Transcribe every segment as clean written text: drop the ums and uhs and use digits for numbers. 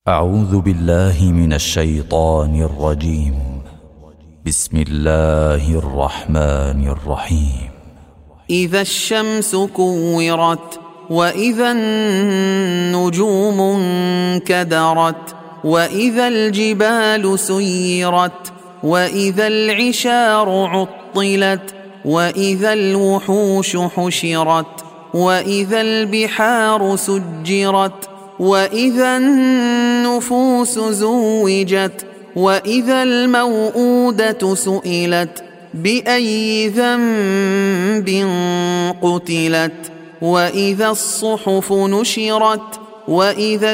أعوذ بالله من الشيطان الرجيم. بسم الله الرحمن الرحيم. إذا الشمس كورت وإذا النجوم انكدرت وإذا الجبال سيرت وإذا العشار عطلت وإذا الوحوش حشرت وإذا البحار سجرت وإذا النفوس زوجت وإذا الموءودة سئلت بأي ذنب قتلت وإذا الصحف نشرت وإذا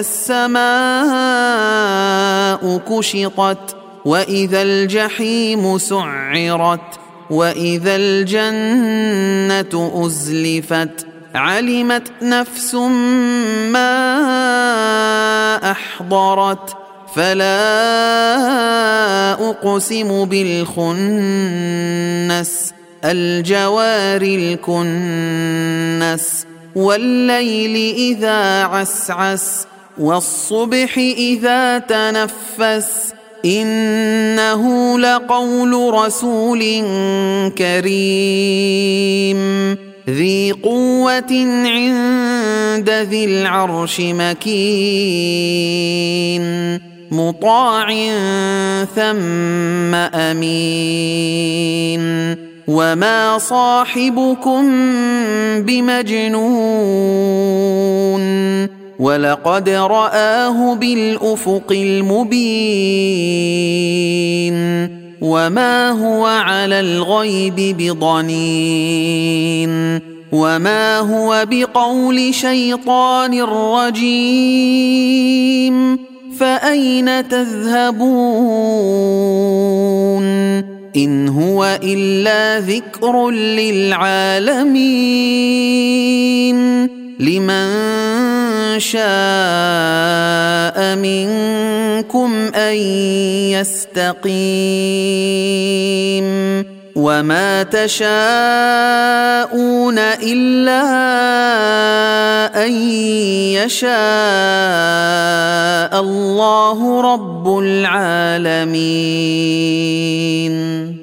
السماء كشطت وإذا الجحيم سعرت وإذا الجنة أزلفت علمت نفس ما أحضرت فلا أقسم بالخنس الجوار الكنس والليل إذا عسعس والصبح إذا تنفس إنه لقول رسول كريم ذي قوة عند ذي العرش مكين مطاع ثم أمين وما صاحبكم بمجنون ولقد رآه بالأفق المبين وما هو على الغيب بضنين وما هو بقول شيطان رجيم فأين تذهبون إن هو إلا ذكر للعالمين لمن شاء منكم أن يستقيم وما تشاءون إلا أن يشاء الله رب العالمين.